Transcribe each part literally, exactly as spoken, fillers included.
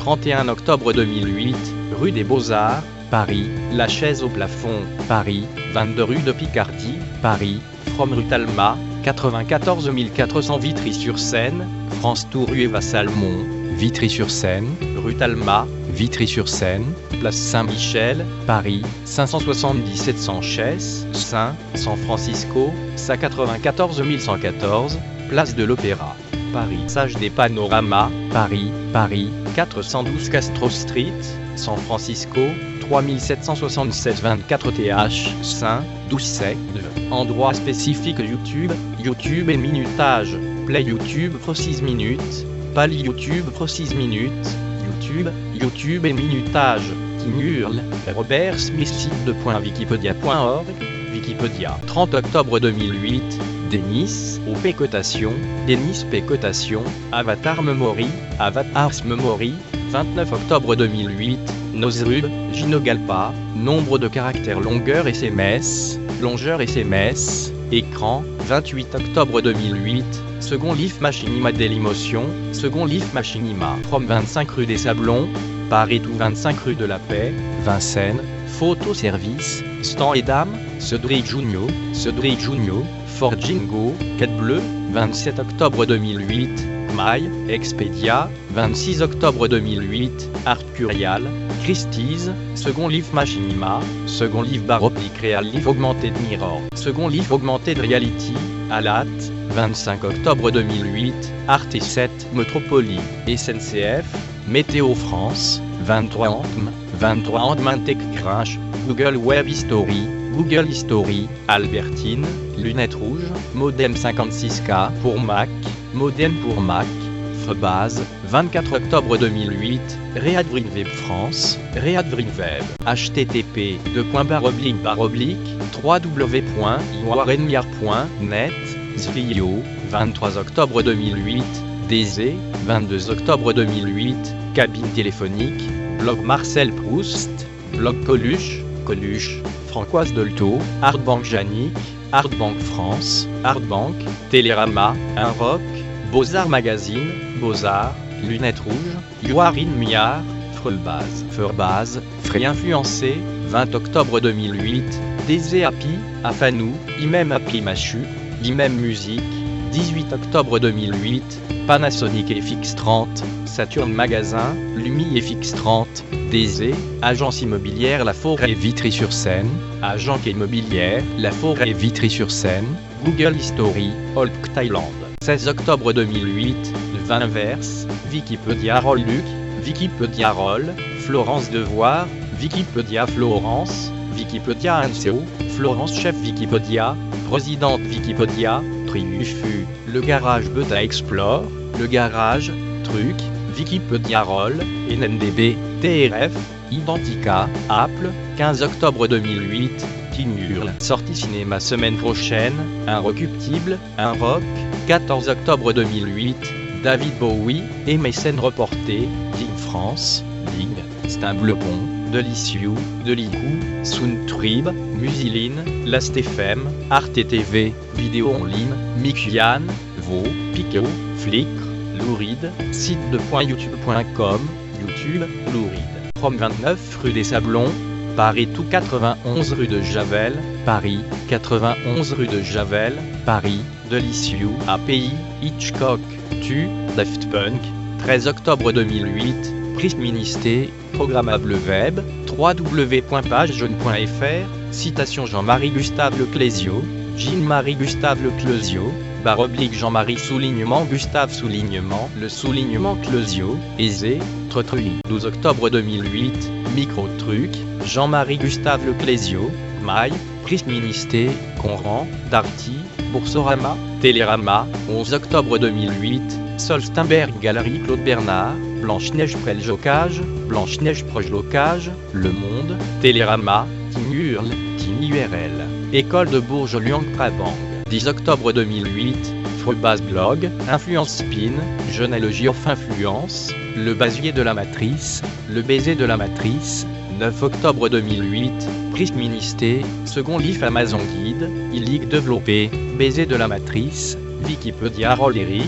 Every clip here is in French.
trente et un octobre deux mille huit, rue des Beaux-Arts, Paris, La Chaise au plafond, Paris, vingt-deux rue de Picardie, Paris, From rue Talma, quatre-vingt-quatorze mille quatre cents Vitry-sur-Seine, France Tour rue Eva Salmon, Vitry-sur-Seine, rue Talma, Vitry-sur-Seine, place Saint-Michel, Paris, cinq cent soixante-dix-sept Sanchès, Saint, San Francisco, S A quatre-vingt-quatorze mille cent quatorze, place de l'Opéra, Paris, Sage des Panoramas, Paris, Paris, quatre cent douze Castro Street, San Francisco, trois mille sept cent soixante-sept vingt-quatre T H, Saint, douze sec, endroit spécifique YouTube, YouTube et minutage, Play YouTube pro six minutes, Pali YouTube pro six minutes, YouTube, YouTube et minutage, King hurle, Robert Smith site de .wikipedia point org, Wikipédia. trente octobre deux mille huit, Denis, O P cotation, Denis P cotation, Avatar Memory, Avatars Memory, vingt-neuf octobre deux mille huit, Nosrub, Ginogalpa, nombre de caractères longueur S M S, longueur S M S, écran, vingt-huit octobre deux mille huit, second Life Machinima Dailymotion, second Life Machinima, From vingt-cinq rue des Sablons, Paris tout vingt-cinq rue de la Paix, Vincennes, Photo Service, Stan et Dame, Cédric Junio, Cédric Junio, Fort Jingo, Quête Bleue, vingt-sept octobre deux mille huit, Mail, Expedia, vingt-six octobre deux mille huit, Art Curial, Christie's, second livre Machinima, second livre Baroblique Real Livre Augmented Mirror, second livre Augmented Reality, Alat, vingt-cinq octobre deux mille huit, Arte sept, Metropolis, S N C F, Météo France, vingt-trois Antm, vingt-trois Antm TechCrunch, Google Web History, Google History, Albertine, Lunettes rouges, Modem cinquante-six K pour Mac, Modem pour Mac, Frebase, vingt-quatre octobre deux mille huit, Readvrinweb France, Readvrinweb, H T T P, deux points barre oblique barre oblique, w w w point iwarenmiar point net, Zvio, vingt-trois octobre deux mille huit, D Z, vingt-deux octobre deux mille huit, Cabine téléphonique, Blog Marcel Proust, Blog Coluche, Coluche, Francoise Dolto, Artbank Jannick, Artbank France, Artbank, Télérama, Un Rock, Beaux-Arts Magazine, Beaux-Arts, Lunettes rouges, Yoarin Miar, Frebase, Frebase, Free Influencé, vingt octobre deux mille huit, D Z Happy, Afanou, Imem Happy Machu, Imem Musique, dix-huit octobre deux mille huit, Panasonic F X trente, Saturn Magasin, Lumi F X trente, D Z, Agence immobilière La Forêt Vitry-sur-Seine, Agence immobilière La Forêt Vitry-sur-Seine, Google History, Hulk Thailand. seize octobre deux mille huit, Vinverse, Wikipédia Roll Luc, Wikipédia Roll, Florence Devoir, Wikipédia Florence, Wikipédia Anseo, Florence Chef Wikipédia, Présidente Wikipédia, Triufu, Le Garage Beta Explore, Le Garage, Truc, Wikipédia Roll, N N D B, T R F, Identica, Apple, quinze octobre deux mille huit, King Hurle, sortie cinéma semaine prochaine, Un Recuptible, Un Rock, quatorze octobre deux mille huit, David Bowie, M S N reporté, Ding France, Ding, Stimblebon, Delicieux, Deligou, Soundtrib, Musiline, Last F M, Arte T V, Vidéo en ligne, Mikian, Vaux, Pico, Flickr, Louride, site de .youtube point com, YouTube, Louride. From vingt-neuf rue des Sablons, Paris tout quatre-vingt-onze rue de Javel, Paris, quatre-vingt-onze rue de Javel, Paris, Delicieux, A P I, Hitchcock, Tu, Daft Punk, treize octobre deux mille huit, Prism Ministé, Programmable Web, w w w point pagejeune point f r, citation Jean-Marie Gustave Leclésio, Jean-Marie Gustave Leclésio, barre oblique Jean-Marie soulignement Gustave soulignement, le soulignement Clésio, aisé, Trotruy. douze octobre deux mille huit, Micro-Truc, Jean-Marie Gustave Leclésio, Maille, Prism Ministé, Conran, Darty, Boursorama, Télérama, onze octobre deux mille huit, Solstenberg Galerie Claude Bernard, Blanche-Neige Prel Jocage, Blanche-Neige Proche Locage, Le Monde, Télérama, King Hurle, King U R L, École de Bourges Liang Prabang, dix octobre deux mille huit, Frebase Blog, Influence Spin, Généalogie of Influence, Le Basier de la Matrice, Le Baiser de la Matrice, neuf octobre deux mille huit, Prism Ministé, second livre Amazon Guide, Illic développé, Baiser de la Matrice, Wikipédia Roll Eric,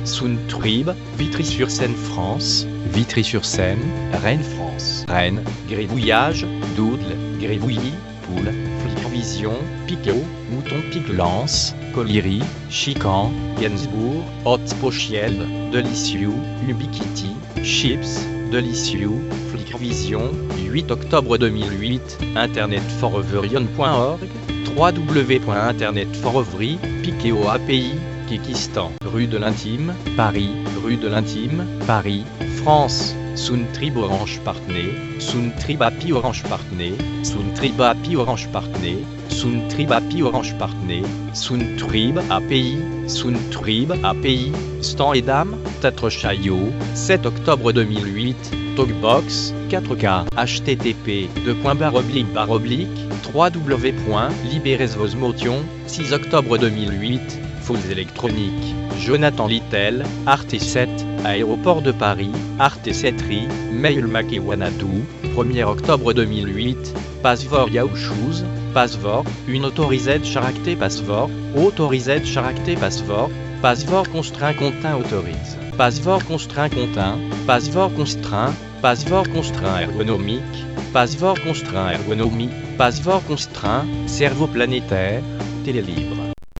Sountrib, Vitry-sur-Seine France, Vitry-sur-Seine, Rennes France, Rennes, Gribouillage, Doudle, Gribouillis, Poule, Flic-Vision, Piquot, Mouton Pique-Lance, Colliry, Chican, Gainsbourg, Hotspociel, Delicieux, Ubiquiti, Chips, Delicieux, Flic-Vision, huit octobre deux mille huit, internet forever point org, w w w point internet forever, Piquet A P I, Kikistan, rue de l'Intime, Paris, rue de l'Intime, Paris, France, Sountrib Orange Partner, Sountrib A P I Orange Partner, Sountrib A P I Orange Partner, Sountrib A P I Orange Partner, Sountrib A P I, Sountrib A P I, Stan et Dame, Tatre Chaillot, sept octobre deux mille huit, Talkbox, quatre K, H T T P, deux points barre oblique barre oblique, w w w point libérez vos motions, six octobre deux mille huit, Faux électroniques, Jonathan Littel, Arte sept, Aéroport de Paris, Arte sept R I, Mail Mac et Wanadoo, premier octobre deux mille huit, Passeport Yahoo Shoes, Passeport, une autorisée characté Passeport, autorisée characté Passeport, Passeport constraint contin autorise, Passeport constraint contin, Passeport constraint, Passeport constraint ergonomique, Passeport constraint ergonomie, Passeport constraint, cerveau planétaire, télé libre.